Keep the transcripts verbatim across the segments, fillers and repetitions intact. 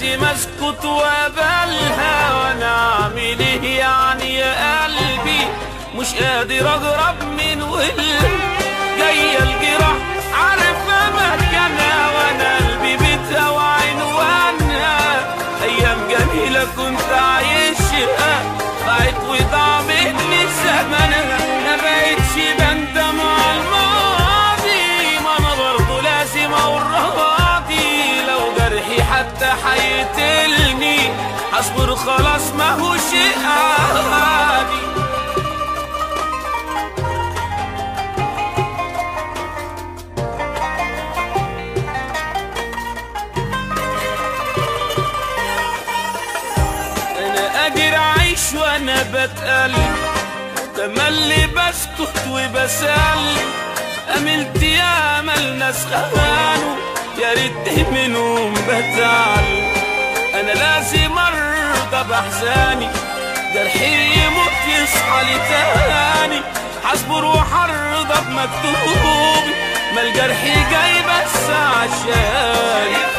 لازم اسكت وابلها، وانا اعمل ايه يعني يا قلبي؟ مش قادر اجرب من ويل جايه الجراح عارفه مكانها، وانا قلبي بيتها وعنوانها. ايام جميله كنت عايشها ضاعت وضاع مني زمنها، ما بقتش بندم على الماضي، ما انا برضه لازم اقول راضي. لو جرحي حتى حيقتلني هصبر خلاص ما هو شيء عادي. وانا بتقلب تملي بسكت وبسلم، املت يا امل ناس خانوا يا ريت منهم بتعلم. انا لازم ارضى باحزاني جرحي يموت يصحى لي تاني، هصبر وحرضى بمكتوبي ما الجرح جاي بس عشاني.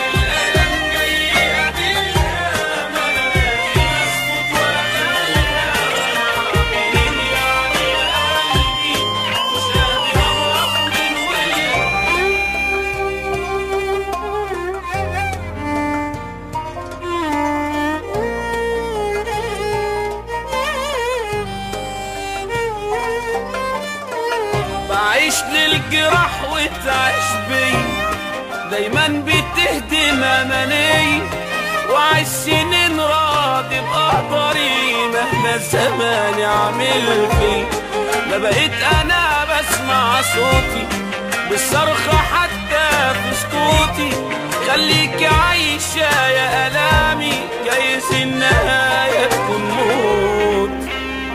بعيش للجراح وتعيش بي دايما بتهدم اماني، وعيش سنين راضي بقدري مهما الزمان يعمل في. ما بقيت انا بسمع صوتي بالصرخة حتى في سكوتي، خليكي عايشة يا الامي جايز النهاية تكون موت.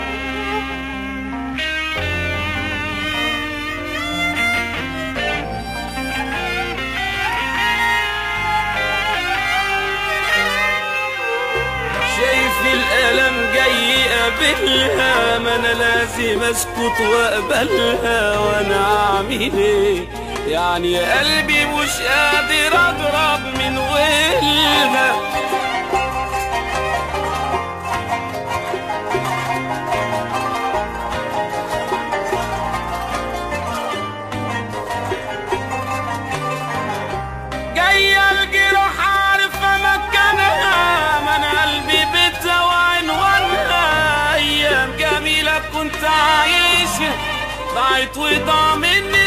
الألم جاي يقابلها، ما أنا لازم أسكت وأقبلها، وأنا أعمل إيه يعني يا قلبي؟ مش قادر أضرب من ويلها. جاية الجروح عارفة مكانها، ما أنا قلبي بيتها وعنوانها. أيام جميلة كنت عايشها ضاعت وضاع مني